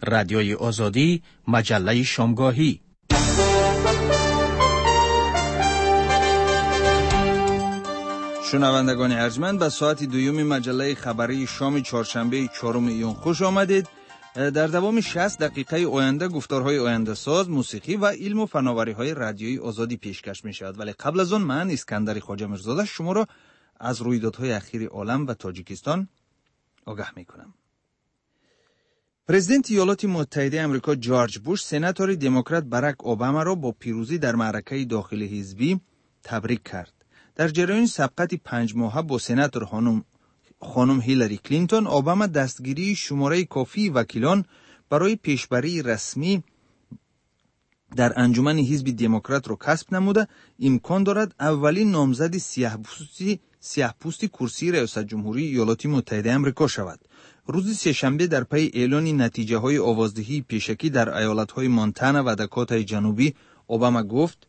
رادیوی آزادی، مجله شامگاهی. شنوندگان ارجمند، به ساعت دوم مجله خبری شام چهارشنبه 4 ایون خوش آمدید. در دوام 60 دقیقه آینده گفتارهای آینده ساز، موسیقی و علم و فناوری های رادیوی آزادی پیشکش می شود. ولی قبل از آن من اسکندر خواجه میرزاده شما را از رویدادهای اخیر عالم و تاجیکستان آگاه می کنم. پرزیدنت ایالات متحده آمریکا جورج بوش سناتور دموکرات باراک اوباما را با پیروزی در معرکه داخلی حزبی تبریک کرد. در جریان سبقت 5 ماهه با سناتور خانم هیلاری کلینتون، اوباما دستگیری شماره کافی وکیلان برای پیشبری رسمی در انجمن حزب دموکرات را کسب نموده امکان دارد اولین نامزد سیاه‌پوستی کرسی ریاست جمهوری ایالات متحده آمریکا شود. روز سه‌شنبه در پی اعلان نتیجه های آوازدهی پیشکی در ایالت های مونتانا و داکوتای جنوبی، اوباما گفت: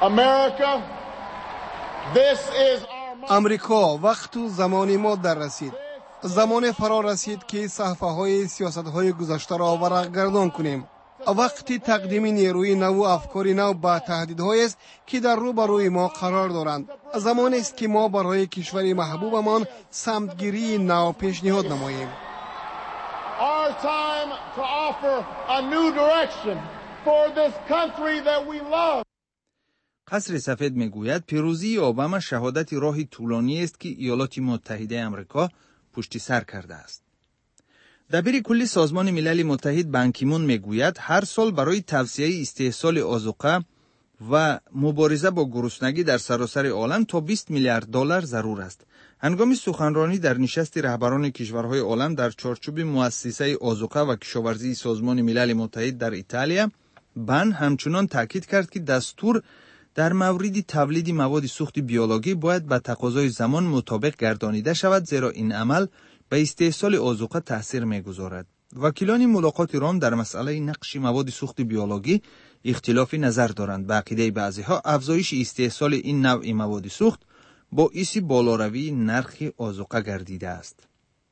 امریکا وقت و زمان ما در رسید. زمان فرا رسید که صحفه های سیاست های گذشته را ورق گردان کنیم. وقتی تقدیم نیروی نو و افکار نو به تهدیدهایی است که در روبروی ما قرار دارند. زمانی است که ما برای کشور محبوبمان سمتگیری نو پیشنهاد نماییم. Our time to offer a new direction for this country that we love. قصر سفید میگوید پیروزی اوباما شهادت راهی طولانی است که ایالات متحده آمریکا پشت سر کرده است. دبیر کل سازمان ملل متحد بان کی مون میگوید هر سال برای توسعه استحصال آذوقه و مبارزه با گرسنگی در سراسر عالم تا 20 میلیارد دلار ضرور است. هنگام سخنرانی در نشست رهبران کشورهای عالم در چارچوب مؤسسه آذوقه و کشاورزی سازمان ملل متحد در ایتالیا، بان همچنان تاکید کرد که دستور در مورد تولید مواد سوخت بیولوژی باید به تقاضای زمان مطابق گردانیده شود، زیرا این عمل به استحصال آذوقه تاثیر میگذارد. وکیلان ملاقات روم در مسئله نقش مواد سوخت بیولوژی اختلاف نظر دارند. به عقیده بعضی‌ها افزایش استحصال این نوع مواد سوخت باعث بالاروی نرخ آذوقه گردیده است.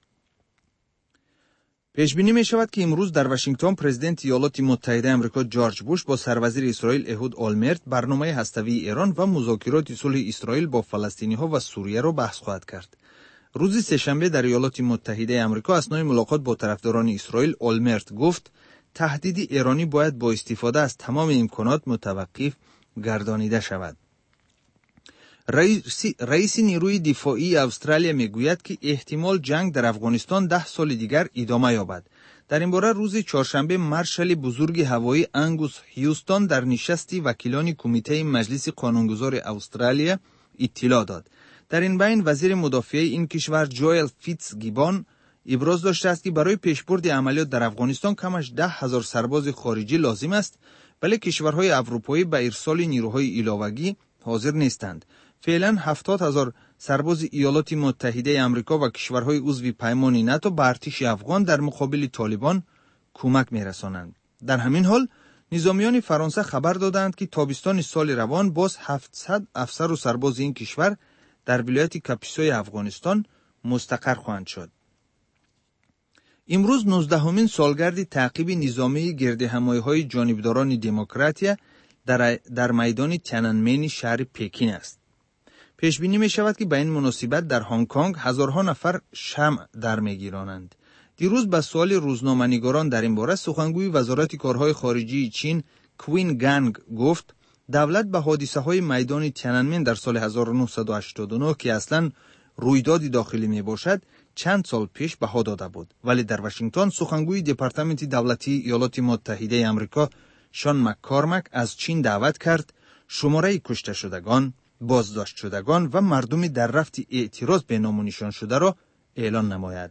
پیش بینی می شود که امروز در واشنگتن پرزیدنت ایالات متحده آمریکا جورج بوش با سروزیر اسرائیل اهود اولمرت برنامه هسته‌ای ایران و مذاکرات صلح اسرائیل با فلسطینی‌ها و سوریه را بحث خواهد کرد. روز سه‌شنبه در ایالات متحده آمریکا اثنای ملاقات با طرفداران اسرائیل اولمرت گفت تهدید ایرانی باید با استفاده از تمام امکانات متوقف گردانیده شود. رئیس نیروی دفاعی استرالیا میگوید که احتمال جنگ در افغانستان 10 سال دیگر ادامه یابد. در این باره روز چهارشنبه مارشال بزرگ هوایی انگوس هیوستون در نشست وکیلان کمیته مجلس قانونگذار استرالیا اطلاع داد. در این بین وزیر مدافع این کشور جوئل فیتز گیبون ابراز داشته است که برای پیشبرد عملیات در افغانستان کمش 10,000 سرباز خارجی لازم است، ولی کشورهای اروپایی به ارسال نیروهای علاوه‌ای حاضر نیستند. فعلا 70,000 سرباز ایالات متحده آمریکا و کشورهای عضو پیمان ناتو به ارتش افغان در مقابل طالبان کمک می‌رسانند. در همین حال نظامیان فرانسه خبر دادند که تابستان سال روان باز 700 افسر و سرباز این کشور در ولایت کاپیسای افغانستان مستقر خواهند شد. امروز 19مین سالگرد تعقیب نظامی گردهمایی‌های جانبداران دموکراتیا در میدان تیانانمن شهر پکین است. پیش بینی می شود که به این مناسبت در هنگ کنگ هزارها نفر شمع در میگیرانند. دیروز به سوال روزنامه‌نگاران در این باره سخنگوی وزارت کارهای خارجه چین کوین گانگ گفت دولت به حادثه‌های میدان تیانانمن در سال 1989 که اصلاً رویداد داخلی می باشد چند سال پیش بها داده بود، ولی در واشنگتن سخنگوی دپارتمنت دولتی ایالات متحده آمریکا شان مک‌کارمک از چین دعوت کرد شماره کشته شدگان، بازداشت شدگان و مردم در رفت اعتراض به نام و نشان شده را اعلان نماید.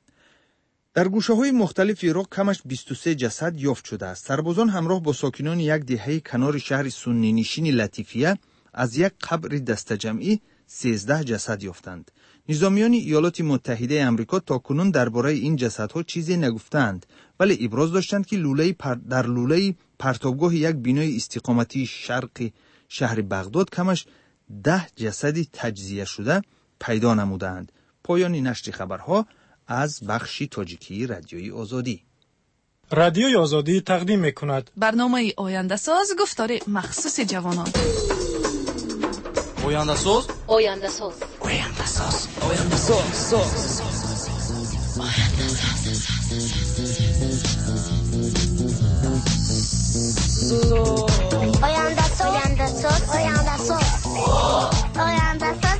در گوشه‌های مختلف عراق کمش 23 جسد یافت شده است. سربازان همراه با ساکنان یک دهه کنار شهر سنی نشین لطیفیه از یک قبر دسته‌جمعی 13 جسد یافتند. نظامیان ایالات متحده آمریکا تاکنون درباره این جسدها چیزی نگفتند، ولی ابراز داشتند که در لوله پرتابگاه یک بنای استقامتی شرق شهر بغداد کمش 10 جسد تجزیه شده پیدا نمودند. پایان نشر خبرها از بخش تاجیکی رادیوی آزادی. رادیوی آزادی تقدیم می‌کند برنامه آینده ساز گفتار مخصوص جوانان. آینده ساز آینده ساز آینده ساز آینده ساز آینده ساز آینده ساز آینده ساز آینده ساز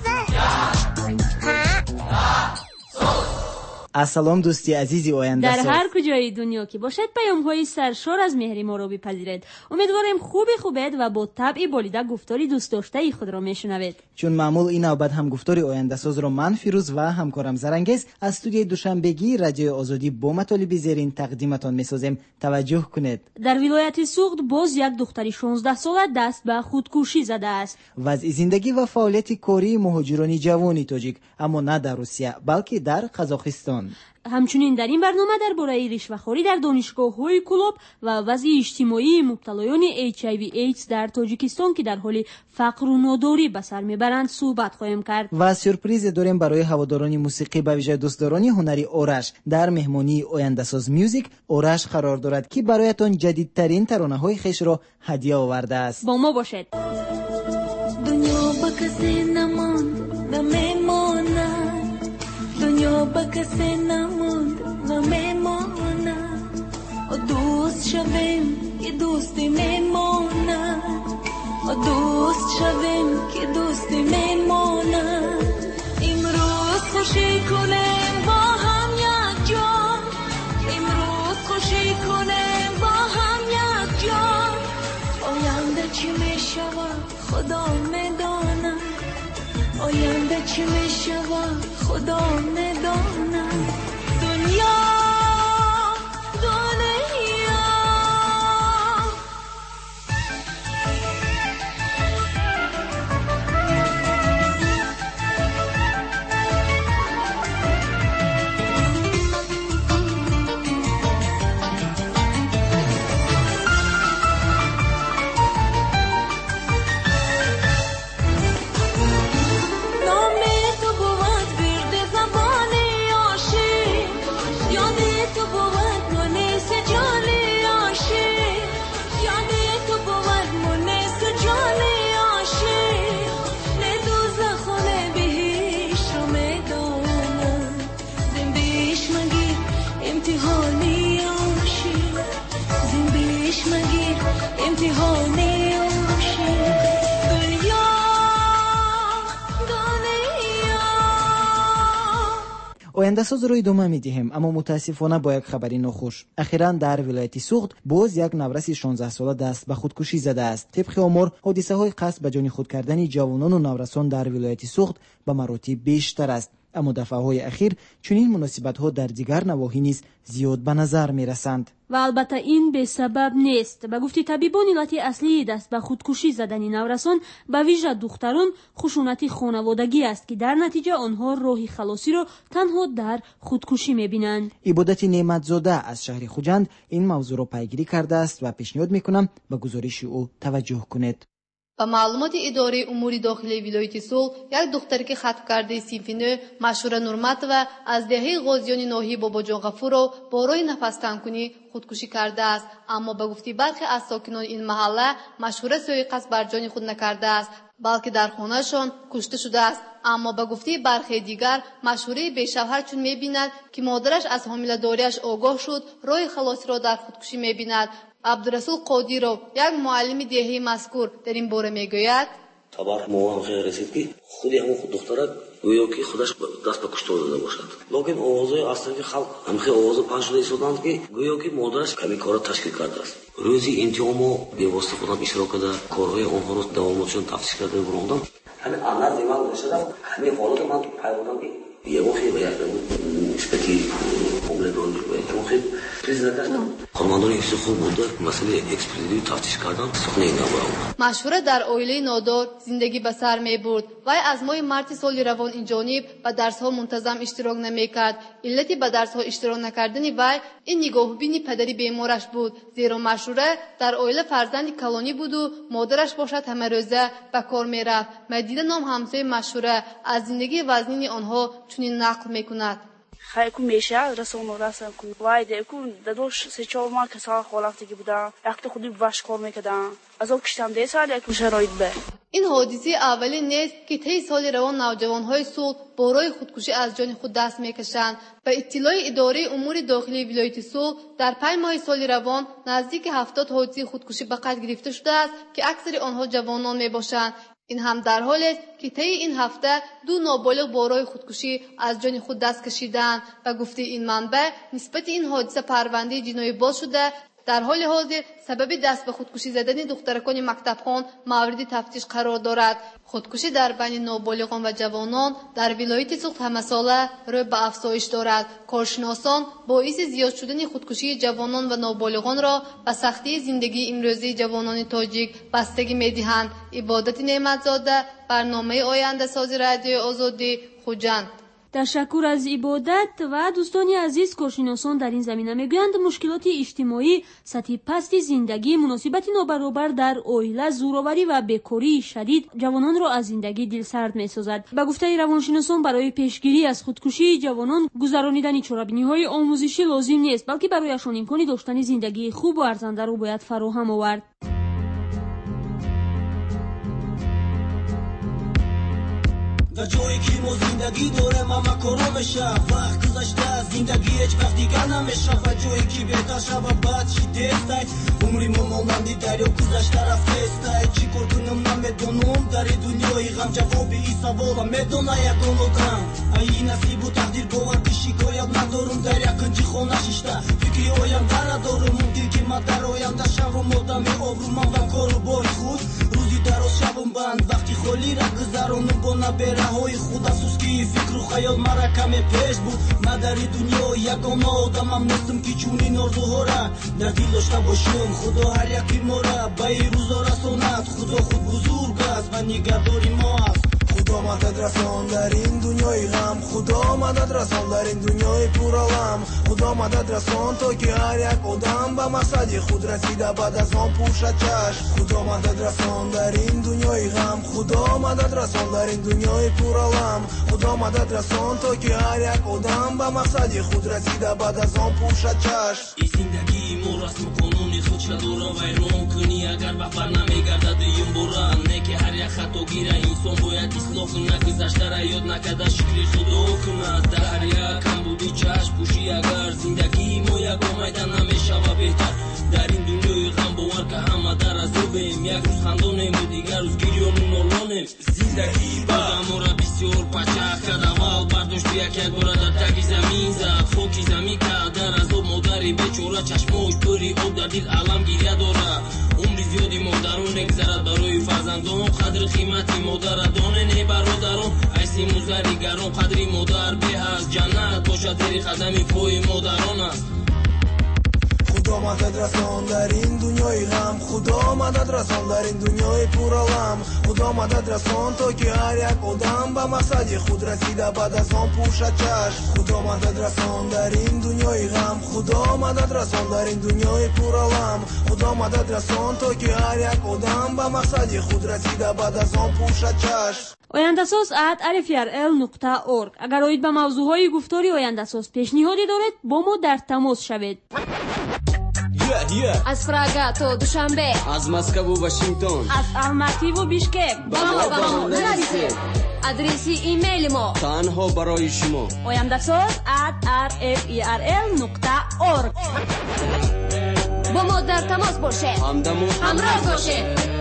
اسلام دوستی عزیزی آینده در ساز. هر کجای دنیا که باشد پیام‌های سرشار از مهر ما را بپذیرید. امیدواریم خوبید و با طبع بالیده گفتاری دوست داشته خود را میشنوید. چون معمول این نوبت هم گفتاری آینده ساز را من فیروز و همکارم زرنگیز از استودیوی دوشنبگی رادیو آزادی با مطالب زیرین تقدیمتان می‌سازیم. توجه کنید. در ولایت سوخت باز یک دختر 16 ساله دست به خودکشی زده است. وضع زندگی و فعالیت کاری مهاجران جوان تاجیک، اما نه در روسیه بلکه در قزاقستان. همچنین در این برنامه درباره رشوه‌خوری در دانشگاه‌های کلاب و وضع اجتماعی مبتلایان HIV ایدز در تاجیکستان که در حال فقر و ناداری به سر میبرند صحبت خواهیم کرد. و سورپرایز داریم برای هواداران موسیقی به ویژه دوستداران هنری آرش. در مهمانی آینده ساز میوزیک آرش قرار دارد که برایتان جدیدترین ترانه‌های خویش را هدیه آورده است. با ما باشید. دنیا با کسی نماند و میماند، دنیا با کسی نماند و میماند، دوست شویم که دوستی میماند، دوست شویم که دوستی میماند. امروز خوشی کنیم با هم یک جان، امروز خوشی کنیم با هم یک جان. آینده چی میشود خدا میداند، آینده چی میشود خدا میداند. دنیا آینده ساز رو ادامه میدیم، اما متاسفانه با یک خبری ناخوش. اخیراً در ولایت سوخت باز یک نورس 16 ساله دست به خودکشی زده است. طبق آمار حادثه های قصد به جان خود کردن جوانان و نورسان در ولایت سوخت به مراتب بیشتر است، اما دفعه‌های اخیر چنین مناسبت‌ها در دیگر نواحی نیز زیاد به نظر می‌رسند. و البته این به سبب نیست. به گفته طبیبان علت اصلی دست به خودکشی زدن نورسان به ویژه دختران خشونت خانوادگی است که در نتیجه آنها راه خلاصی را تنها در خودکشی می‌بینند. عبادت نعمتزاده از شهر خوجند این موضوع را پیگیری کرده است و پیشنهاد می‌کنم به گزارش او توجه کنید. با معلومات اداره امور داخلی ولایت سوخت، یک دختر که ختم کرده صنف نو مشهور نورمت و از دهه غازیان ناحیه بابا جان غفور را با رای نفس تنگ‌کنی خودکشی کرده است، اما به گفته برخی از ساکنان این محله مشهور سوی قصد بر جان خود نکرده است، بلکه در خانه‌شان کشته شده است. اما به گفته برخی دیگر مشهوره بیشوهر چون می‌بیند که مادرش از حامله‌داریش آگاه شد رای خلاصی را در خودکشی می‌بیند. عبدالرسول قادیرو یک معلم دهه مذکور در این باره میگوید خبر موان خیر رسید که خودی همون خود دختره گویا که خودش دست به کشتار داده باشد، لیکن آوازهای اصلا که خلق همخی آواز پنج شده ایستادند که گویا که مادرش کمی کار تشکیل کرده است. روزی انتقام بی‌واسطه خودم اشتراک کرده کارهای آنها را دوامدارشان تفسیر کرده برآمدم. همین انداز دیوان نشدم، همین حالت من پیدا کردم یه وقتی به یک نسبتی قابل دانش به وقتی پریزنت داشتم. خانماندان ایشون خوب بوده، مسئله اکسپریدی تفتیش کردن سخنه این نبود. مشهور در عائله نادار زندگی به سر میبرد و از ماه مارس سال روان این جانب به درس‌ها منتظم اشتراک نمیکرد. علتی به درس‌ها اشتراک نکردن وی این نگاهبینی پدری بیمارش بود، زیرا مشهوره در عائله فرزند کلانی بود و مادرش باشد همه روزه به کار میرفت. مدیده نام همسایه مشهوره از زندگی وزنین آنها چنین نقل میکند. خیلی میشه رسانه کو وای دکو دادوش سه چهار ماه که سال خالقتی که بودم وقتی خودی باش کار میکردم از اون کشتم 10 سال یک شرایط به این حادثه اولی نیست که طی سال روان نوجوان‌های سول برای خودکشی از جان خود دست میکشند. به اطلاع اداره امور داخلی ولایت سول در 5 ماه سال روان نزدیک 70 حادثه خودکشی به قید گرفته شده است که اکثر آنها جوانان میباشند. این هم در حالی است که طی این هفته 2 نابالغ برای خودکشی از جان خود دست کشیدند و گفته این منبع نسبت این حادثه پرونده جنایی باز شده. در حال حاضر سبب دست به خودکشی زدن دخترکان مکتبخوان مورد تفتیش قرار دارد. خودکشی در بین نابالغان و جوانان در ولایت سوخت همه ساله روی به افزایش دارد. کارشناسان باعث زیاد شدن خودکشی جوانان و نابالغان را به سختی زندگی امروزی جوانان تاجیک بستگی می‌دهند. عبادت نعمتزاده، برنامه آینده ساز رادیو آزادی، خوجند. تشکر از عبادت و دوستان عزیز. کارشناسان در این زمینه میگویند مشکلات اجتماعی، سطح پست زندگی، مناسبت نابرابر در عائله، زورآوری و بیکاری شدید جوانان را از زندگی دلسرد میسازد. به گفته روانشناسان برای پیشگیری از خودکشی جوانان گذرانیدن چاره‌بینی‌های آموزشی لازم نیست، بلکه برایشان امکان داشتن زندگی خوب و ارزنده را باید فراهم آورد. در جایی که ما زندگی داریم همه کارا میشه وقت گذشته از زندگی هیچ وقت دیگر نمیشه و جایی که بهتر شد و بعد شدید عمری ما مانندی دریا گذشته رفته است چی کار کنم نمیدونم در دنیای غم جواب این سوال میدونه یگان آدم ای نصیب و تقدیر باور که شکایت ندارم در یکنجی خانه ششته فکری آینده ندارم ممکن که من در آینده شوم آدم آبرومم و کار و بار خود روزی دراز شوم بند وقتی خالی را گذرانم با نبره های خود افسوس که فکر و خیال مرا کمی پیش بود من در دنیا یگانه آدمم نیستم که چونین آرزوها را در دل داشته باشم خدا هر یکی ما را به این روزا رساند خدا خود بزرگ است و نگهداری ما است خدا مدد رسان در این دنیای غم خدا مدد رسان در این دنیای پرالم خدا مدد رسان تا که هر یک آدم به مقصد خود رسیده بعد از آن پوشد چشم خدا مدد رسان در این دنیای غم خدا مدد رسان در این دنیای پرالم خدا مدد رسان تا که هر یک آدم به مقصد خود رسیده بعد از آن پوشد چشم این زندگی ما رسم قانونی خودش دورا ویران کنی اگر بخبر نمیگردد این بران نه که هر یک خطا گیره انسان باید اصلاح کنه گذشته را یاد نکرده شکل خدا کند در هر یک کم بودی چشم پوشی اگر زندگی ما یک آمیدن نمیشه و بهتر در این دنیای غم باور که همه در از بیم یک روز خندانیم و دیگر روز گریان و نالانیم زندگی با ما را بسیار پچه کرد اول برداشت یک بار در تک زمین زد خاکی زمین کرد در از آب مادری بیچاره چشماش پری آب در دل علم گریه داره عمر زیادی مادران نگذرد برای فرزندان قدر قیمتی مادر دانه نه برادران ایسی مزریگران قدری مادر به هست جنت باشد زیر قدم پای مادران است خدا مدد رسان در این دنیای غم خدا مدد رسان در این دنیای پرالم خدا مدد رسان تا که هر یک آدم به مقصد خود رسیده بعد از آن پوشد چشم خدا مدد رسان در این دنیای غم خدا مدد رسان در این دنیای پرالم خدا مدد رسان تا که هر یک آدم به مقصد خود رسیده بعد از آن پوشد چشم. آینده‌ساز @alfrl.org. اگر اوید به موضوعهای گفتاری آینده‌ساز پیشنهادی دارید با ما در تماس شوید. از پراگا تا دوشنبه، از مسکو و واشنگتن، از الماتی و بیشکک با ما نرسید. ادرسی ایمیل ما تنها برای شما آینده‌ساز @rferl.org. با ما در تماس باشید، همراه باشید.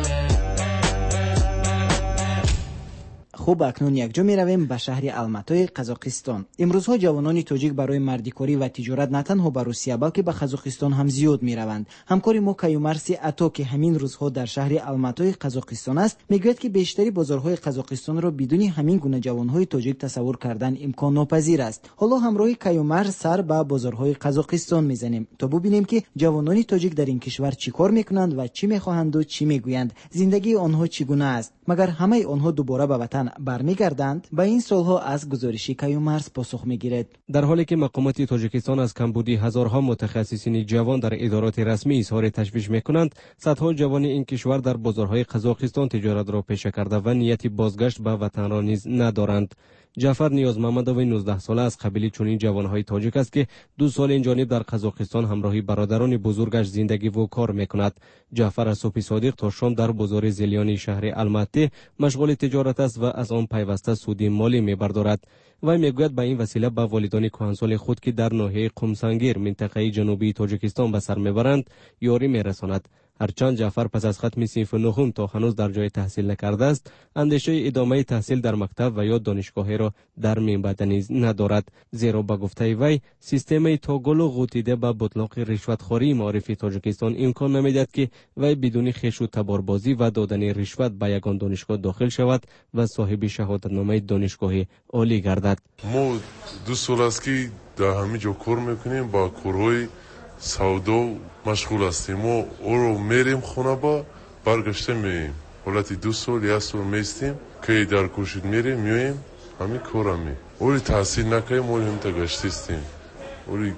خوب اکنون یک جا می رویم به شهر الماتای قزاقستان. امروزها جوانان تاجیک برای مردیکاری و تجارت نه تنها به روسیه بلکه به قزاقستان هم زیاد می روند. همکار ما کیومرث عطا که همین روزها در شهر الماتای قزاقستان است میگوید که بیشتری بازارهای قزاقستان را بدون همین گونه جوانهای تاجیک تصور کردن امکان ناپذیر است. حالا همراه کیومرث سر به بازارهای قزاقستان میزنیم تا ببینیم که جوانان تاجیک در این کشور چیکار میکنند و چی میخواهند و چی میگویند. زندگی آنها چگونه است؟ مگر همه آنها دوباره به وطن برمیگردند؟ به این سوالها از گزارش کیومرث پاسخ میگیرد. در حالی که مقامات تاجیکستان از کمبودی هزارها متخصصین جوان در ادارات رسمی اظهار تشویش میکنند، صدها جوان این کشور در بازارهای قزاقستان تجارت را پیشه کرده و نیت بازگشت به وطن را نیز ندارند. جعفر نیازمحمدov 19 ساله از قبیله چنین جوانهای تاجیک است که 2 سال این جانب در قزاقستان همراهی برادران بزرگش زندگی و کار میکند. جعفر از صبح صادق تا شام در بازار زلیانی شهر الماتی مشغول تجارت است و از آن پیوسته سود مالی میبردارد. وی میگوید به این وسیله به والدان کهنسال خود که در ناحیه قمسنگیر منطقه جنوبی تاجیکستان به سر میبرند یاری میرساند. هرچند جعفر پس از ختم صنف نهم تا هنوز در جای تحصیل نکرده است، اندیشه ادامه تحصیل در مکتب و یا دانشگاهی را در میانبر نیز ندارد، زیرا به گفته وی سیستم توگل و غوطیده به بطلاق رشوتخوری معرفی تاجیکستان امکان نمیدهد که وی بدون خویش و تباربازی و دادن رشوت به یگان دانشگاه داخل شود و صاحب شهادتنامه دانشگاهی عالی گردد. ما 2 سال است که در همه جا کار میکنیم، با کارهای سودا مشغول هستیم. ما او رو میریم خونه با برگشته میاییم. حالت 2 سال 1 سال میستیم که در کوشید میریم میاییم همین کار همین. اولی تحصیل نکنیم اولی هم تا گشتیستیم. اولی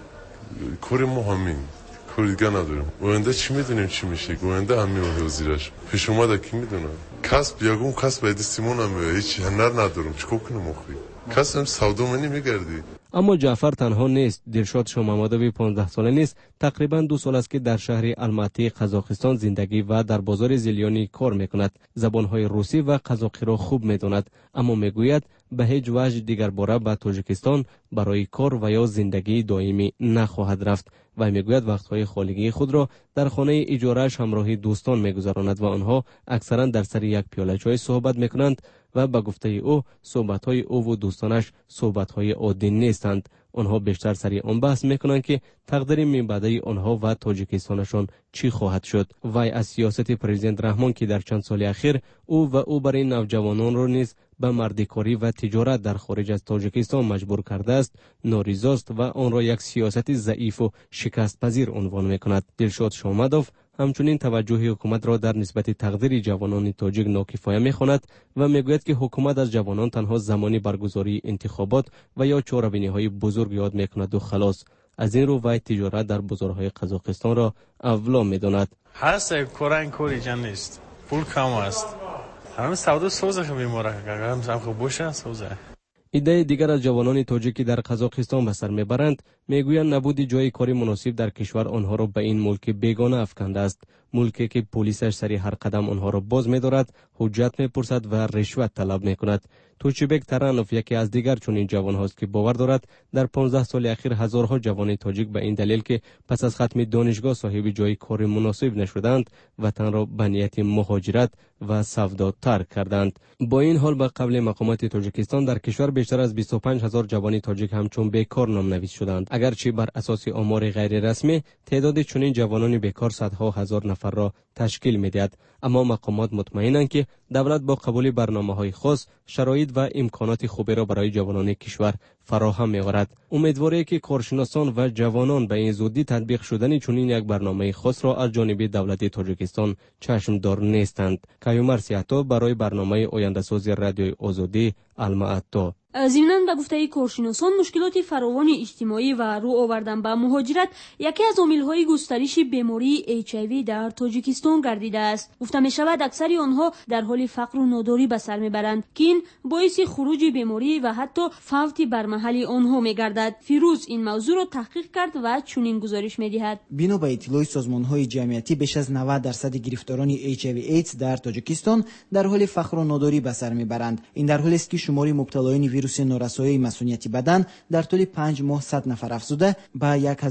کار ما همین. کار دیگه نداریم. آینده چی میدونیم چی میشه؟ آینده همین وزیرش. پیش اومده کی میدونه؟ کسب یگون کسب ایدستیمون هم هیچ هنر ندارم. چیکار کنم آخری؟ کسب سودا منی میگردی. اما جعفر تنها نیست. دلشاد شامامدوی 15 ساله نیست. تقریبا 2 سال است که در شهر الماتی قزاقستان زندگی و در بازار زلیانی کار میکند. زبانهای روسی و قزاقی را خوب میداند، اما میگوید به هیچ وجه دیگر باره به تاجیکستان برای کار و یا زندگی دائمی نخواهد رفت. و میگوید وقتهای خالگی خود را در خانه اجاره‌اش همراه دوستان میگذراند و آنها اکثرا در سر یک پیاله چای صحبت میکنند و به گفته او صحبت‌های او و دوستانش صحبت‌های عادی نیستند. آنها بیشتر سری آن بحث میکنند که تقدیر میانبردی آنها و تاجیکستانشان چی خواهد شد. وی از سیاست پرزیدنت رحمان که در چند سال اخیر او برای نوجوانان را نیز به مردکاری و تجارت در خارج از تاجیکستان مجبور کرده است ناریضاست و آن را یک سیاست ضعیف و شکست پذیر عنوان میکند. دلشاد شامامدوف همچنین توجه حکومت را در نسبت تقدیر جوانان تاجیک ناکفایه می‌خواند و میگوید که حکومت از جوانان تنها زمانی برگزاری انتخابات و یا چاره‌بینی‌های بزرگ یاد می‌کند و خلاص. از این رو وی تجارت در بازارهای قزاقستان را اولا می‌داند. هست کورن کوری جان نیست. پول کم است. همین سودا سوزه میموره. هم خوب باشه سوزه. ایده دیگر از جوانان تاجیکی در قزاقستان به سر میبرند میگویند نبود جای کاری مناسب در کشور آنها را به این ملک بیگانه افکنده است. ملکی که پلیسش سری هر قدم آنها را باز می‌دارد، حجت می‌پرسد و رشوت طلب می‌کند. توچیبک ترانوف یکی از دیگر چنین جوان هاست که باور دارد در 15 سال اخیر هزارها جوان تاجیک به این دلیل که پس از ختم دانشگاه صاحب جای کار مناسب نشدند وطن را به نیت مهاجرت و سودا ترک کردند. با این حال به قبل مقامات تاجیکستان در کشور بیشتر از 25000 جوان تاجیک همچون بیکار نامنویس شدند. اگرچه بر اساس آمار غیر رسمی تعداد چنین جوانان بیکار صدها هزار نفر را تشکیل می‌دهد، اما مقامات مطمئنند که دولت با قبول برنامه‌های خاص شرایط و امکانات خوبی را برای جوانان کشور فراهم می‌آورد. امیدواره که کارشناسان و جوانان به این زودی تطبیق شدن چنین یک برنامه خاص را از جانب دولت تاجیکستان چشمدار نیستند. کیومر سیاحتا برای برنامه آینده‌سازی رادیوی آزادی الماتا. ضمناً به گفته کارشناسان مشکلات فراوان اجتماعی و رو آوردن به مهاجرت یکی از عامل‌های گسترش بیماری HIV در تاجیکستان گردیده است. گفته می شود اکثر آنها در حال فقر و ناداری به سر میبرند که این باعث خروج بیماری و حتی فوت بر محل آنها میگردد. فیروز این موضوع را تحقیق کرد و چنین گزارش میدهد. بنا به اطلاع سازمان‌های جمعیتی بیش از 90% گرفتاران HIV ایدز در تاجیکستان در حال فقر و ناداری به سر میبرند. این در حالی است که شمار مبتلایان ویروس نورسایی مسئولیتی بدن در طول 5 ماه 100 نفر افزوده به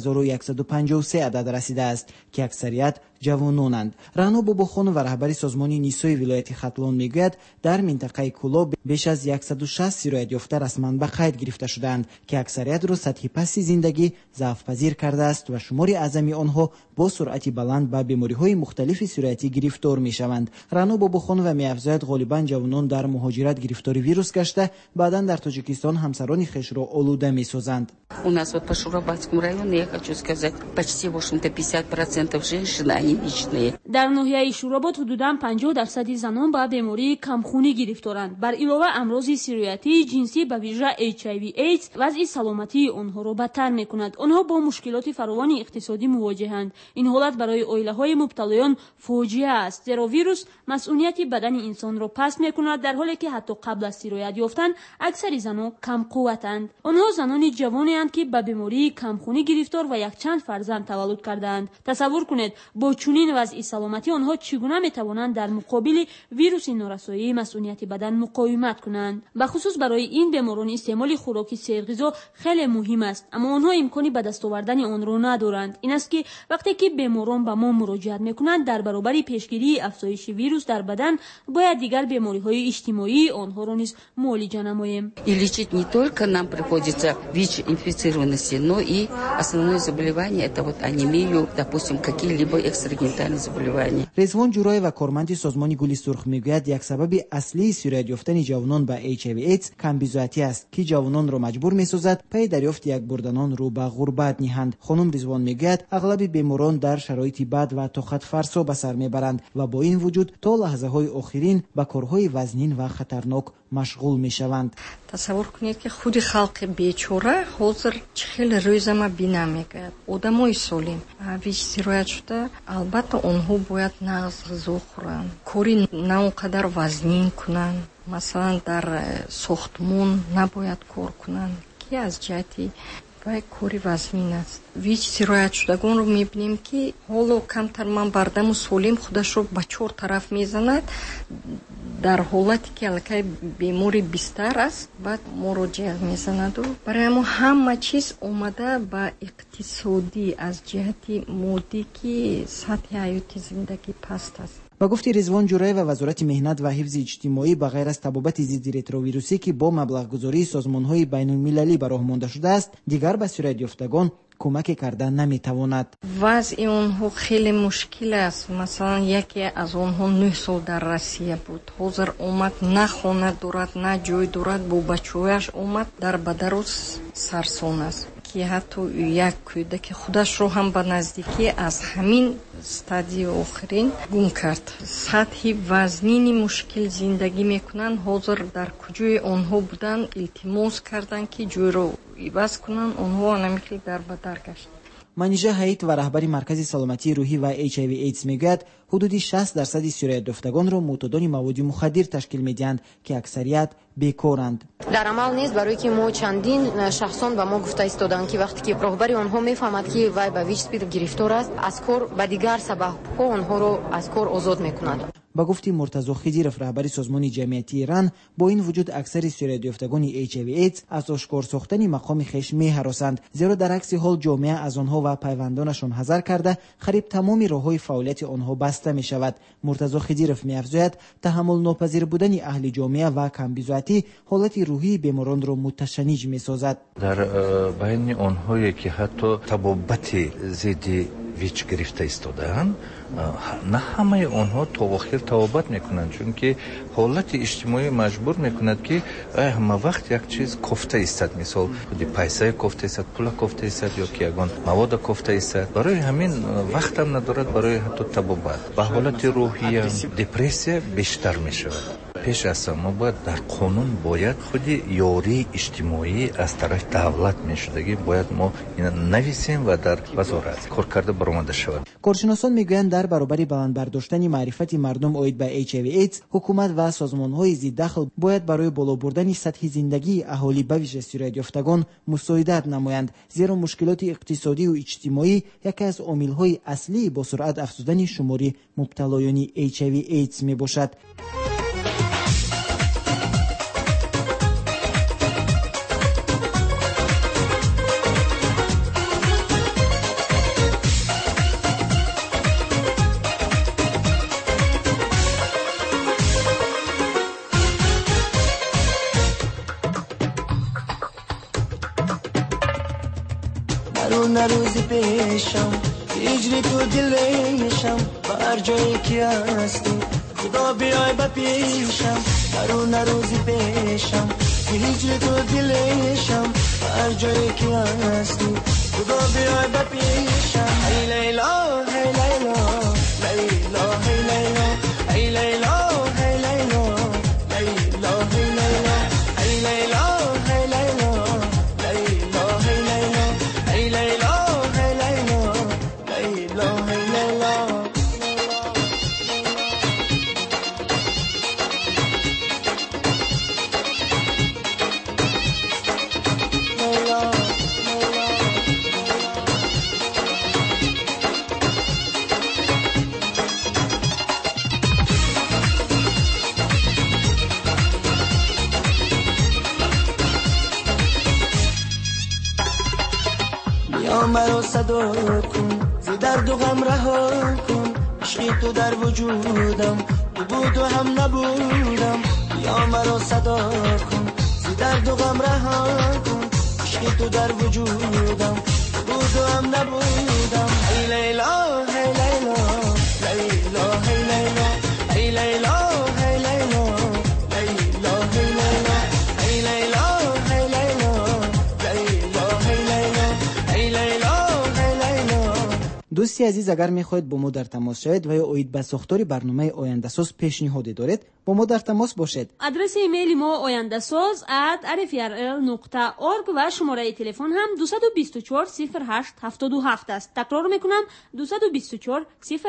1153 عدد رسیده است که اکثریت جوانانند. رانا باباخان و رهبر سازمان نیسوی ولایت ختلان میگوید در منطقه کولا بیش از 160 سیرایت یافته رسما به قید گرفته شدند که اکثریت را سطح پستی زندگی ضعف پذیر کرده است و شمار اعظمی آنها با سرعت بلند به بیماری‌های مختلف سیرایتی گرفتار میشوند. رانا باباخان و میافزاید غالبا جوانان در مهاجرت گرفتار ویروس گشته بعداً در تاجیکستان همسران خویش را آلوده می‌سازند. У нас вот по Шуробатскому району, я хочу сказать, почти в общем-то 50% женщин анемичные. در ناحیه شورابات حدوداً 50% زنان با بیماری کمخونی گرفتارند. بر علاوه امراض سیرایتی جنسی به ویژه HIV ایدز وضع سلامتی آنها را بدتر می‌کند. آنها با مشکلات فراوان اقتصادی مواجهند. این حالت برای عائله‌های مبتلایان فاجعه است، زیرا ویروس مسئولیت بدن انسان را پس می‌کند، در حالی که حتی قبل از سرایت یافتن اکثر زنان کم قوتند. آنها زنان جوانی اند که به بیماری کمخونی گرفتار و یک چند فرزند تولد کردند. تصور کنید با چنین وضع سلامتی آنها چگونه می‌توانند در مقابل ویروس نارسایی مسئولیت بدن مقاومت کنند. به خصوص برای این بیماران استعمال خوراک سیرغذا خیلی مهم است، اما آنها امکانی به دست آوردن آن را ندارند. این است که وقتی که بیماران به ما مراجعت می‌کنند در برابر پیشگیری افزایش ویروس در بدن باید دیگر بیماری‌های اجتماعی آنها را نیز معالجه نماییم. И лечить не только нам приходится ВИЧ-инфицированности, но и основное заболевание это вот анемию, допустим, какие-либо экстрагенитальные заболевания. رضوان جورای و کارمند سازمان گل سرخ میگوید یک سبب اصلی سرایت یافتن جوانان به HIV ایدز کمبیزاتی است که جوانان را مجبور می‌سازد پی دریافت یک بردنان رو به غربت نهند. خانم رضوان میگوید اغلب بیماران در شرایط بد و طاقت فرسا به سر میبرند و با این وجود تا لحظه‌های آخرین به کارهای وزنین و خطرناک مشغول میشوند. تصور کنید که خود خلق بیچاره حاضر خیلی روزنامه بینا میگه. آدمای سالم ویچ سرایت شده البته آنها باید نغز غذا خورن، کاری ناقدر وزنین کنن، مثلا در ساختمون نباید کار کنن که از جهتی باید کاری وزنین است. ویچ سرایت شدگان رو میبینیم که حالا کمتر من بردم و سالم خودش رو به 4 طرف میزند در حالتی که الکی بیماری بیشتر است بعد مراجعه میزند و برای ما همه چیز اومده به اقتصادی از جهت مادی که سطح حیاتی زندگی پست است. با گفتی رضوان جورای و وزارت مهنت و حفظ اجتماعی به غیر از تبابت ضد رتروویروسی که با مبلغ‌گذاری سازمان‌های بین‌المللی به راه مانده شده است دیگر به سرایت یافتگان کمک کردن نمیتواند. وضع اونها خیلی مشکل است. مثلا یکی از اونها 9 سال در روسیه بود، حاضر اومد نه خانه دارد نه جای دارد، با بچه‌هایش اومد در بدروس سرسون است که حتی یک کودک خودش رو هم به نزدیکی از همین استادی آخرین گم کرد. سطح وزنین مشکل زندگی میکنن، حاضر در کجای آنها بودن التماس کردن که جای رو عوض کنن، آنها نمیخواد در بدر گشت. منیژه حیات و رهبر مرکز سلامتی روحی و HIV ایدز میگوید حدود 60% سرایت یافتگان را معتادان مواد مخدر تشکیل میدهند که اکثریت بیکارند. در عمل نیست، برای که ما چندین شخصان به ما گفته ایستادند که وقتی که راهبر آنها میفهمد که وی به ویچ اسپید گرفتار است از کار به دیگر سبب آنها را از کار آزاد میکند. با گفتی مرتضی خضیرف رهبر سازمان جمعیتی ایران با این وجود اکثر سرایت یافتگان HIV ایدز از آشکار ساختن مقام خویش می‌هراسند، زیرا در عکس حال جامعه از آنها و پیوندانشان حذر کرده خریب تمام راه‌های فعالیت آنها بسته می‌شود. مرتضی خضیرف می‌افزاید تحمل ناپذیر بودن اهل جامعه و کمبیزاتی حالت روحی بیماران را متشنج می‌سازد. در بین آنهایی که حتی تبابت ضد ویچ گرفته ایستادند نه همه آنها تا آخر توبت میکنند، چون که حالت اجتماعی مجبور میکند که همه وقت یک چیز کفته ایستد، مثال خودی پیسه کفته ایستد، پول کفته ایستد یا که یگان مواد کفته ایستد، برای همین وقت هم ندارد برای حتی توبت. به حالت روحی دپرسیا بیشتر میشود. پیش از ما باید در قانون باید خودی یاری اجتماعی از طرف دولت میشدگی باید ما این نویسیم و در وزارت کار کرده برآمده شود. کارشناسان میگویند در برابر بلند برداشتن معرفت مردم عاید به HIV ایدز حکومت و سازمان‌های ضد دخل باید برای بالا بردن سطح زندگی اهالی به ویژه سرایت یافتگان مساعدت نمایند، زیرا مشکلات اقتصادی و اجتماعی یکی از عامل‌های اصلی با سرعت افزودن شمار مبتلایان HIV ایدز میباشد. نه روزی پیشم هجری تو دلشم بر جایی که هستی خدا بیای با پیشم. نه روزی پیشم هجری تو دلشم بر جایی که هستی خدا بیای با پیشم. ای لیلا ای لیلا لیلا ای لیلا ای لیلا ای لیلا لیلا ای لیلا ای لیلا ای لیلا لیلا ای لیلا ای لیلا ای لیلا لیلا صدا کن، ز درد و غم رها کن. عشقی تو در وجودم، تو بود و هم نبودم. یا مرا صدا کن، ز درد و غم رها کن. عشقی تو در وجودم، تو بود و هم نبودم. ای لیلا هی لیلا، لیلا هی لیلا، ای لیلا هی لیلا، لیلا هی لیلا، ای لیلا هی لیلا، لیلا هی لیلا، ای لیلا هی لیلا. دوستی عزیز، اگر میخواهید با ما در تماس شوید و یا اوید به ساختار برنامه آینده‌ساز پیشنهادی دارید، با ما در تماس باشید. آدرس ایمیل ما oyandasaz@rfrl.org و شماره تلفن هم 224 0877 است. تکرار میکنم 224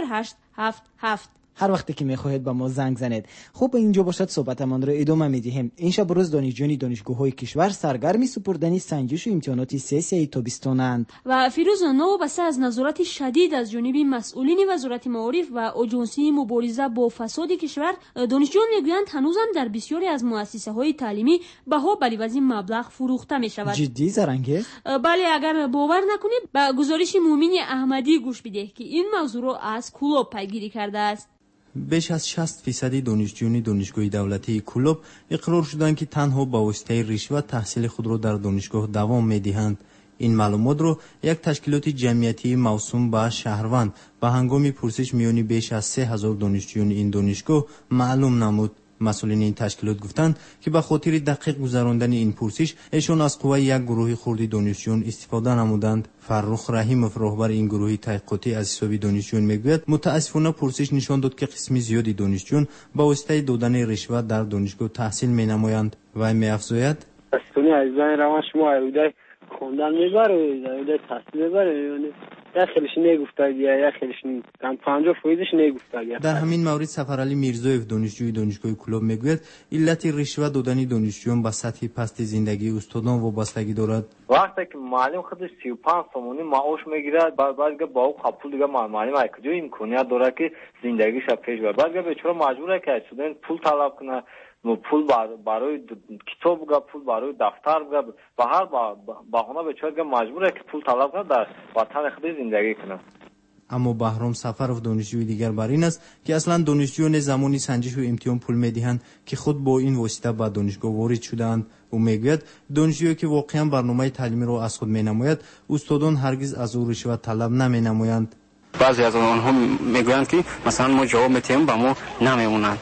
0877. هر وقتی که میخواهید با ما زنگ زنید. خوب اینجا باشد صحبتمان را ادامه میدیم. این شب روز دانشجویان دانشگاه‌های کشور سرگرم سپردن سنجش و امتحانات سسیه تابستانند و فیروز نو بس از نظارت شدید از جانب مسئولین وزارت معارف و اجنسی مبارزه با فساد کشور، دانشجویان میگویند هنوز هم در بسیاری از مؤسسه‌های تعلیمی بها بر عوض مبلغ فروخته میشود. جدی زرنگه؟ بله، اگر باور نکنید به گزارش مومین احمدی گوش بدهید که این موضوع را از کلوب پیگیری کرده است. بیش از 60% دانشجویان دانشگاه دولتی کلوب اقرار شدند که تنها با واسطه رشوه تحصیل خود را در دانشگاه دوام می‌دهند. این معلومات را یک تشکیلات جمعیتی موسوم به شهروند به هنگام پرسش میان بیش از 3000 دانشجویان این دانشگاه معلوم نمود. مسئولین این تشکیلات گفتند که به خاطر دقیق گذراندن این پرسش ایشان از قوه یک گروه خردی دانشجویان استفاده نمودند. فرخ رحیمов راهبر این گروه تحقیقاتی از حساب دانشجویان میگوید متاسفانه پرسش نشان داد که قسم زیادی دانشجویان با واسطه دادن رشوه در دانشگاه تحصیل می‌نمایند. و می‌افزاید استونی عزیزان روان شما ایده خوندن میبره، ایده تحصیل میبره، یعنی یا خیلیش نگفته یا خیلیش کم 50% نگفته. در همین مورد سفرعلی میرزایف دانشجوی دانشگاه کلوب میگوید علت رشوه دادن دانشجویان به سطح پست زندگی استادان وابستگی دارد. وقتی که معلم خودش 35 تومانی معاش میگیره، بعد با او قبول دیگه معلم کجا امکانیت داره که زندگیش پیش بره. بعد بیچاره مجبوره که استودنت پول طلب کنه، پول برای کتاب بگه، پول برای دفتر بگه، به هر بهانه بیچاره مجبوره که پول طلب کنه در وطن خودش زندگی کنه. اما بهرام سفرов دانشجوی دیگر بر این است که اصلا دانشجویان زمانی سنجش و امتحان پول میدهند که خود با این واسطه به دانشگاه وارد شدند. او میگوید دانشجویی که واقعا برنامه تعلیمی را از خود مینماید، استادان هرگز از او رشوه طلب نمینمایند. بعضی از آنها میگویند که مثلا ما جواب میتیم با ما نمیمونند.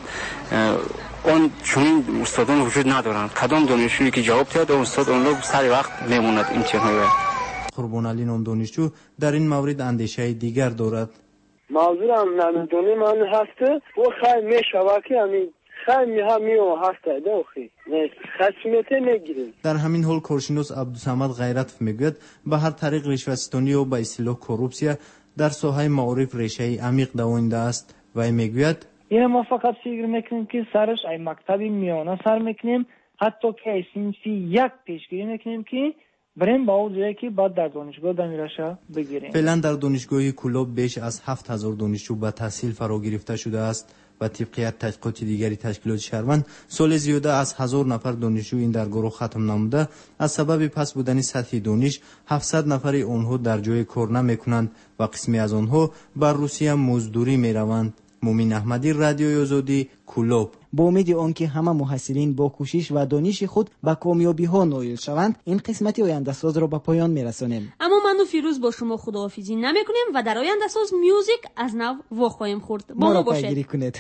اون چون استادان وجود ندارند. کدام دانشجویی که جواب داد استاد اون رو سر وقت میموند امتحان. قربان علی نام دانشجو در این مورد اندیشه دیگر دارد. موضوع هم نمیدونی من هسته و خیلی میشوه که خیلی همیو هسته دوخی خشمیته میگیریم. در همین حال کارشناس عبدالصمد غیرتov میگوید به هر طریق رشوه‌ستانی و به اصطلاح کورپسیا در ساحه معارف ریشه عمیق دوانده است. و میگوید این ما فقط فکر میکنیم که سرش ای مکتبی میانه سر میکنیم، حتی که سینفی یک پیشگیری میکنیم که بریم با اون جایی که بعد در دانشگاه دمیرشه بگیریم. فعلا در دانشگاه کلوب بیش از 7000 دانشجو به تحصیل فرا گرفته شده است و طبق تحقیقات دیگری تشکیلات شهروند سال زیاده از 1000 نفر دانشجو این در گروه ختم نموده از سبب پس بودن سطح دانش 700 نفر آنها در جای کار نمیکنند و قسمی از آنها بر روسیه مزدوری میروند. مومین احمدی، رادیوی آزادی، کلوب. با امید آنکه همه محصلین با کوشش و دانش خود به کامیابی ها نائل شوند، این قسمت آینده ساز را به پایان میرسانیم. اما من و فیروز با شما خداحافظی نمیکنیم و در آینده ساز میوزیک از نو وا خواهیم خورد. با ما باشید. پیگیری کنید.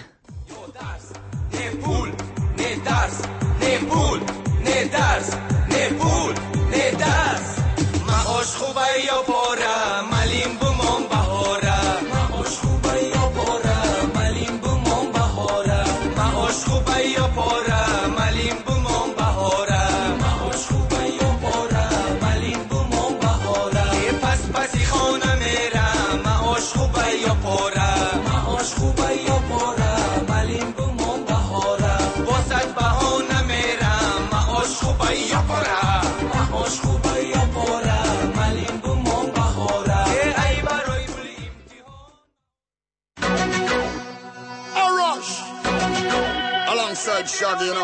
نه پول، نه درس، نه پول، نه درس، نه پول، نه درس. معاش خوبه یا پاره، ملیم بومم بهاره. معاش خوبه یا پاره، ملیم بومم بهاره. معاش خوبه یا پاره، ملیم بومم بهاره. معاش خوبه یا پاره، ملیم بومم بهاره. پسی خانه میرم، معاش خوبه یا پاره. معاش خوبه یا پاره، ملیم بومم بهاره. واسط بهانه میرم، معاش خوبه یا پاره. معاش خوبه یا پاره، ملیم بومم بهاره. ای برای پول alongside Shaggy, you know.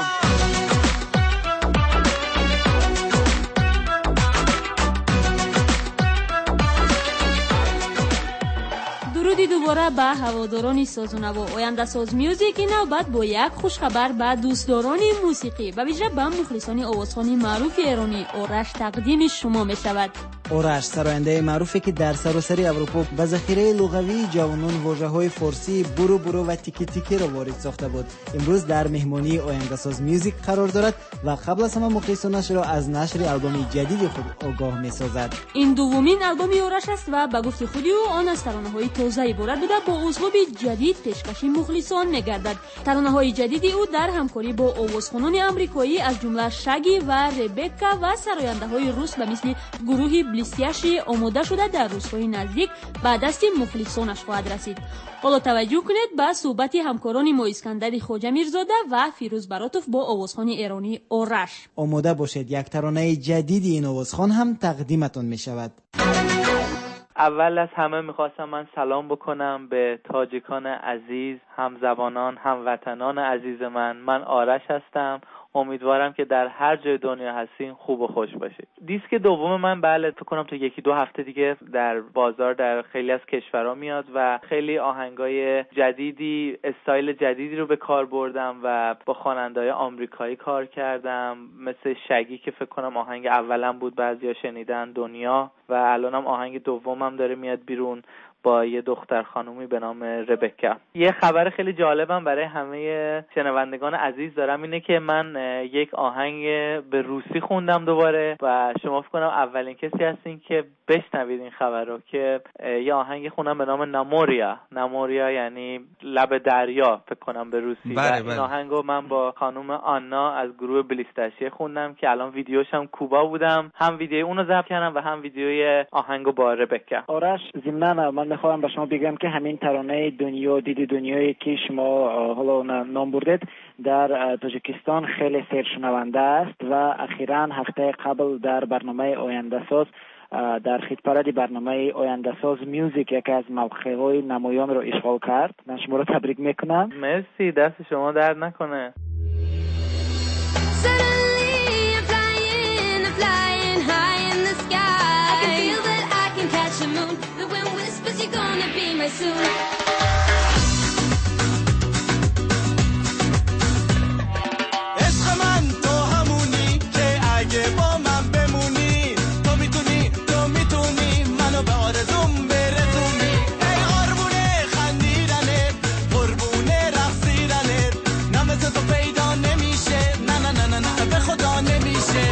شدی دوباره به هواداران سازونوا آینده ساز میوزیک. این نوبت با یک خوشخبر به دوستداران موسیقی و ویژه به مخلصان آوازخوانی معروف ایرانی آرش تقدیم شما می شود. آرش سراینده معروفی که در سراسر اروپا به ذخیره لغوی جوانان واژه‌های فارسی برو برو و تیکی تیکی را وارد ساخته بود. امروز در مهمانی آینده ساز میوزیک قرار دارد و قبل از همه مخلصانش را از نشر آلبوم جدید خود آگاه می سازد. این دومین آلبوم آرش است و به گفته خودی او آن از ترانه‌های تازه عبارت بوده با اسلوب جدید پیشکشی مخلصان می‌گردد. ترانه‌های جدید او در همکاری با آوازخوانان آمریکایی از جمله شگی و ربکا و سراینده‌های روس به مثل گروه بلیسیاشی آماده شده در روزهای نزدیک به دست مخلصانش خواهد رسید. حالا توجه کنید به صحبت همکاران ما اسکندر خواجه میرزاده و فیروز براتوف با آوازخوان ایرانی آرش. آماده باشید یک ترانه جدید این آوازخوان هم تقدیمتان می شود. اول از همه میخواستم من سلام بکنم به تاجیکان عزیز، همزبانان، هموطنان عزیز من آرش هستم. امیدوارم که در هر جای دنیا هستین خوب و خوش باشید. دیسک دوم من بله فکر کنم تا 1-2 هفته دیگه در بازار در خیلی از کشورها میاد و خیلی آهنگای جدیدی، استایل جدیدی رو به کار بردم و با خواننده‌های آمریکایی کار کردم، مثل شگی که فکر کنم آهنگ اولم بود بعضیا شنیدن، دنیا، و الانم آهنگ دومم داره میاد بیرون با یه دختر خانومی به نام ربکا. یه خبر خیلی جالبم برای همه شنوندگان عزیز دارم، اینه که من یک آهنگ به روسی خوندم دوباره و شما فکر کنم اولین کسی هستین که بشنوید این خبر رو، که یه آهنگ خوندم به نام ناموریا یعنی لب دریا فکر کنم به روسی. بله. این آهنگو من با خانم آنا از گروه بلیستاشی خوندم که الان ویدیوش هم کوبا بودم، هم ویدیوی اونو ضبط کردم و هم ویدیوی آهنگو با ربکا. آرش ضمناً من میخوام به شما بگم که همین ترانه دنیا دیدی دنیایی که شما حالا نام بردید در تاجیکستان خیلی سرشنونده است و اخیراً هفته قبل در برنامه آینده ساز در خدمت برنامه آینده ساز میوزیک یکی از موقع‌های نمایان رو اشغال کرد. من شما رو تبریک میکنم. مرسی، دست شما درد نکنه. عشق من تو همونی که اگه با من بمونی تو میتونی منو به آرزوم برسونی. ای قربونه خندیدنه قربونه رقصیدنه نه مثل تو پیدا نمیشه، نه نه نه نه به خدا نمیشه.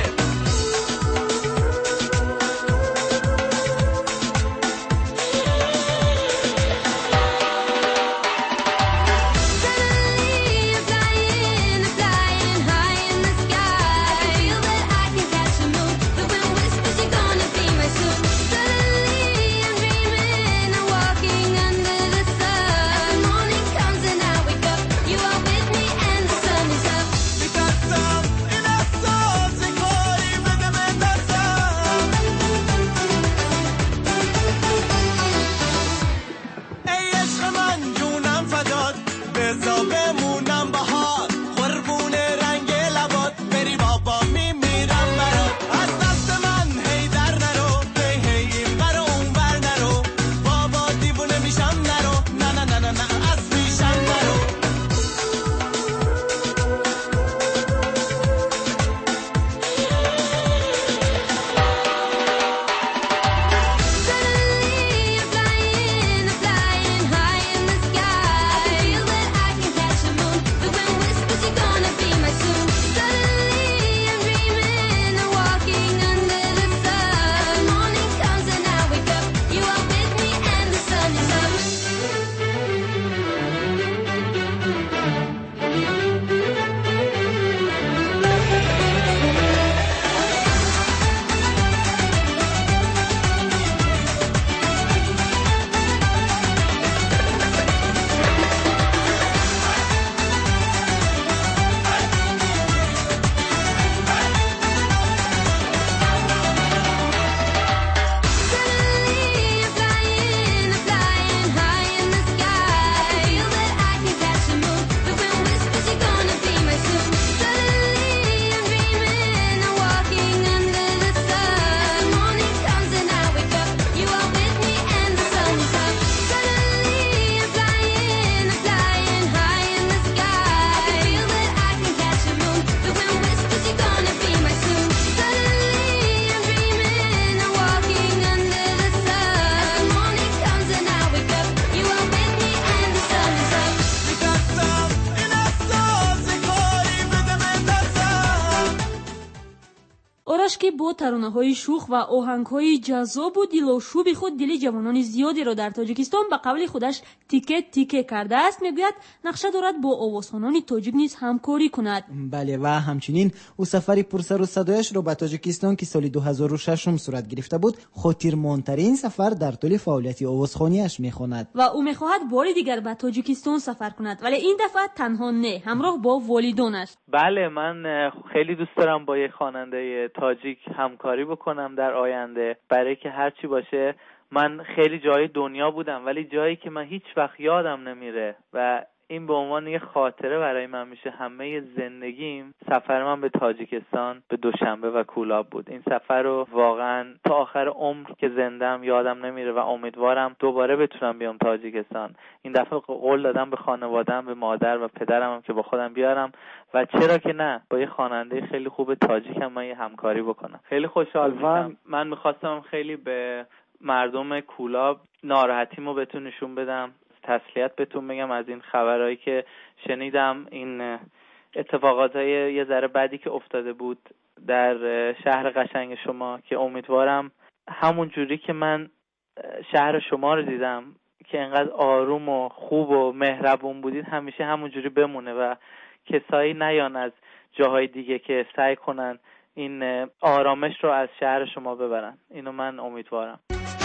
که با ترانه‌های شوخ و آهنگ‌های جذاب و دلاشوب خود دل جوانان زیادی را در تاجیکستان به قول خودش تیکه تیکه کرده است، میگوید نقشه دارد با آوازخوانان تاجیک نیز همکاری کند. بله و همچنین او سفری پرسر و صدایش را به تاجیکستان که سال 2006 صورت گرفته بود خاطرماندترین سفر در طول فعالیت آوازخوانیش میخواند و او میخواهد بار دیگر به تاجیکستان سفر کند، ولی این دفعه تنها نه، همراه با والدانش. بله، من خیلی دوست دارم با یک خواننده تاجیک همکاری بکنم در آینده، برای که هر چی باشه. من خیلی جای دنیا بودم ولی جایی که من هیچ وقت یادم نمیره و این به عنوان یه خاطره برای من میشه همه زندگیم، سفر من به تاجیکستان، به دوشنبه و کولاب بود. این سفر رو واقعا تا آخر عمر که زندم یادم نمیره و امیدوارم دوباره بتونم بیام تاجیکستان. این دفعه قول دادم به خانواده‌ام، به مادر و پدرم که با خودم بیارم و چرا که نه با یه خواننده خیلی خوب تاجیک هم من یه همکاری بکنم. خیلی خوشحال میشم. من می‌خواستم خیلی به مردم کولاب ناراحتیمو بهتون نشون بدم، تسلیت بهتون بگم از این خبرایی که شنیدم، این اتفاقاتای یه ذره بدی که افتاده بود در شهر قشنگ شما، که امیدوارم همون جوری که من شهر شما رو دیدم که انقدر آروم و خوب و مهربون بودید همیشه همون جوری بمونه و کسایی نیان از جاهای دیگه که سعی کنن این آرامش رو از شهر شما ببرن. اینو من امیدوارم.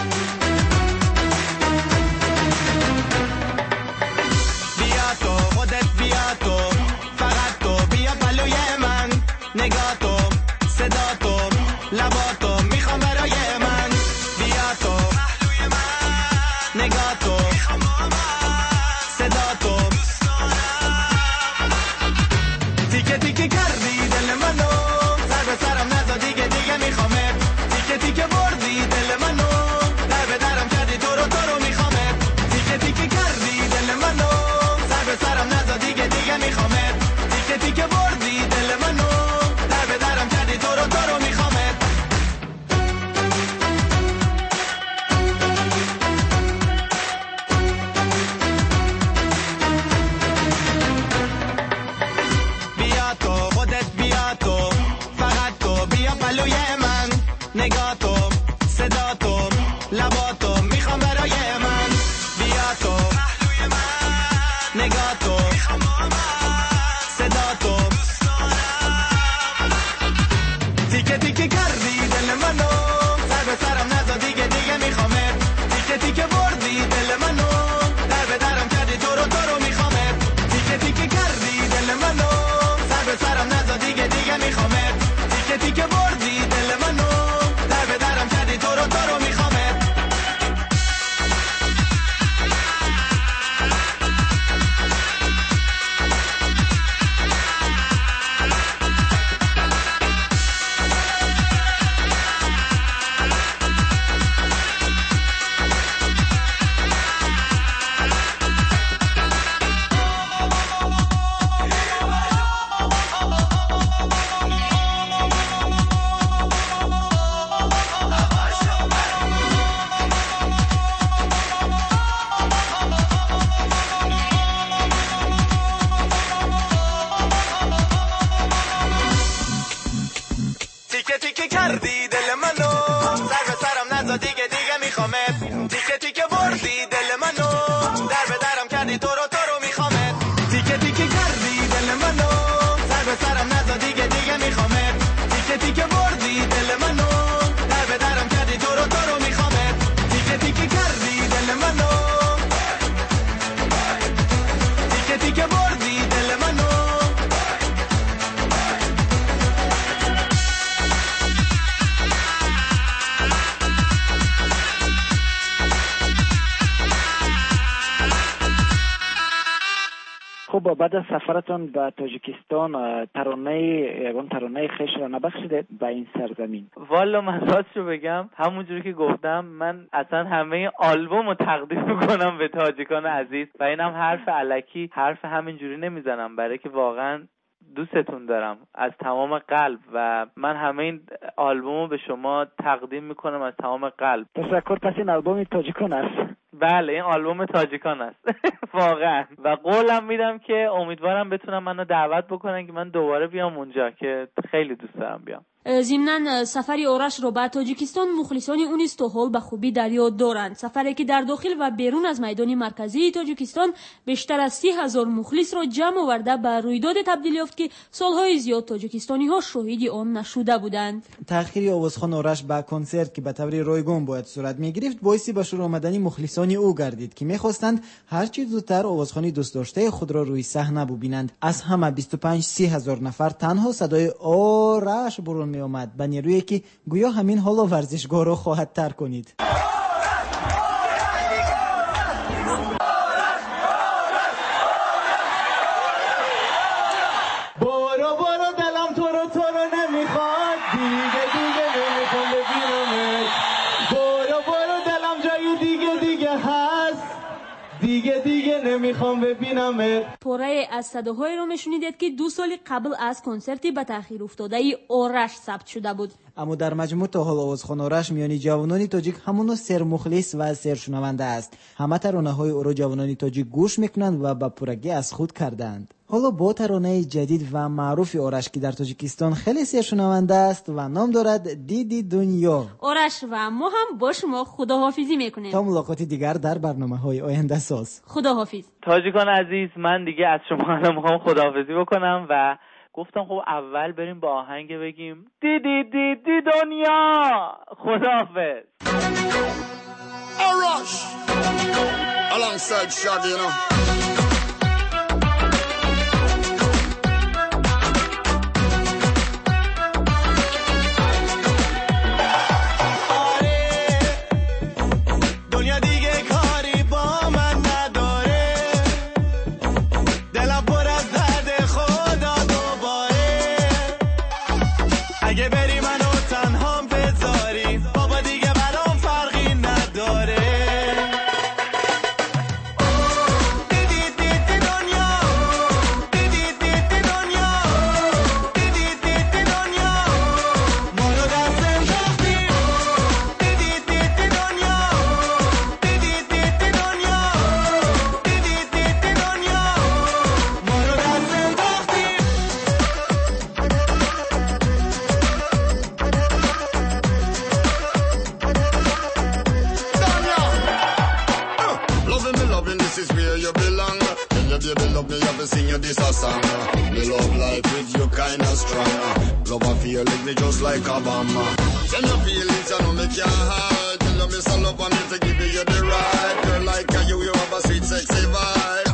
تو خودت بیا تو، فقط تو بیا پلوی من، نگاه تو، صدا تو، لبا تو میخوام برای من. بیا تو پهلوی من، نگاه تو، میخوام با من، صدا تو، دوست دارم. تیکه تیکه کردی دل منو، سر به سرم نزا دیگه میخوامت. تیکه تیکه بردی دل منو، در به درم کردی تو رو میخوامت. تیکه تیکه کردی دل منو، سرم نزا دیگه میخوامت. تیکه تیکه بردی دل منو، در به درم کردی تو رو میخوامت. بیا تو خودت بیا تو، فقط تو بیا پلوی من، نگاه تو، صدا تو، لبا تو میخوام برای من. بیا تو پهلوی من، نگاه تو، صدا تو، دوست دارم. تیکه تیکه کردی دل منو، سر به سرم نزا دیگه میخوامت. تیکه تیکه بردی دل منو، در به درم کردی تو رو میخوامت. تیکه تیکه کردی دل منو، سر به سرم نزا دیگه میخوامت. تیکه تیکه بردی دل منو، در به درم کردی تو رو میخوامت. تیکه تیکه کردی دل منو، سر به سرم نزا دیگه میخوامت. تیکه تیکه بردی دل منو، در به درم کردی تو رو میخوامت. تیکه تیکه کردی دل منو، سر به سرم نزا دیگه میخوامت. تیکه تیکه بردی دل منو، در به درم کردی تو رو میخوامت. تیکه تیکه کردی دل منو، تیکه تیکه بردی دل منو. خب بعد از سفرتان به تاجیکستان ترانه خویش را نبخشیده به این سرزمین؟ والا من راست رو بگم، همونجوری که گفتم من اصلا همه آلبوم رو تقدیم میکنم به تاجیکان عزیز و اینم حرف الکی، حرف همینجوری نمیزنم، برای که واقعا دوستتون دارم از تمام قلب و من همه این آلبوم رو به شما تقدیم میکنم از تمام قلب. تشکر. پس این آلبوم تاجیکان است؟ بله این آلبوم تاجیکان است واقعا، و قولم میدم که امیدوارم بتونم منو دعوت بکنن که من دوباره بیام اونجا، که خیلی دوست دارم بیام. ضمناً سفر آرش را به تاجیکستان مخلصان او نیز تا حال به خوبی در یاد دارند. سفری که در داخل و بیرون از میدان مرکزی تاجیکستان بیشتر از 30,000 مخلص را جمع آورده به رویداد تبدیل یافت که سالهای زیاد تاجیکستانی ها شاهد آن نشده بودند. تأخیر آوازخوان آرش به کنسرت که به طور رایگان باید صورت می‌گرفت باعث به شور آمدن مخلصان او گردید که می‌خواستند هر چه زودتر آوازخوانی دوست داشته خود را روی صحنه ببینند. از همه 25-30,000 نفر تنها صدای آرش برون می آمد به نیرویی که گویا همین حالا ورزشگاه را خواهد ترک کنید. بارو دلم تو رو نمیخواد دیگه نمیخوام ببینمت. بارو دلم جای دیگه هست دیگه نمیخوام ببینمت. پاره از صداهایی را میشنیدید که 2 سال قبل از کنسرتی به تأخیر افتاده ای آرش ثبت شده بود. اما در مجموع تا حال آوازخوان آرش میانی جوانان تاجیک همون سر مخلص و سر شنونده است. همه ترانه‌های او را جوانان تاجیک گوش میکنند و به پورگی از خود کردند. حالا با ترانه جدید و معروف آرش که در تاجیکستان خیلی سر شنونده است و نام دارد دیدی دنیا. آرش و ما هم با شما خداحافظی میکنیم تا ملاقات دیگر در برنامه‌های آینده ساز. خداحافظ. تاجیکان عزیز، من دیگه از شما الان میخوام خداحافظی بکنم و گفتم خب اول بریم با آهنگ بگیم دیدی دنیا. خداحافظ. Arash alongside Shaggy, you know. Love and feeling me just like Obama. Tell your feelings, you know me can't hide. Tell me some love and me to give you the right. Girl like you have a sweet sexy vibe.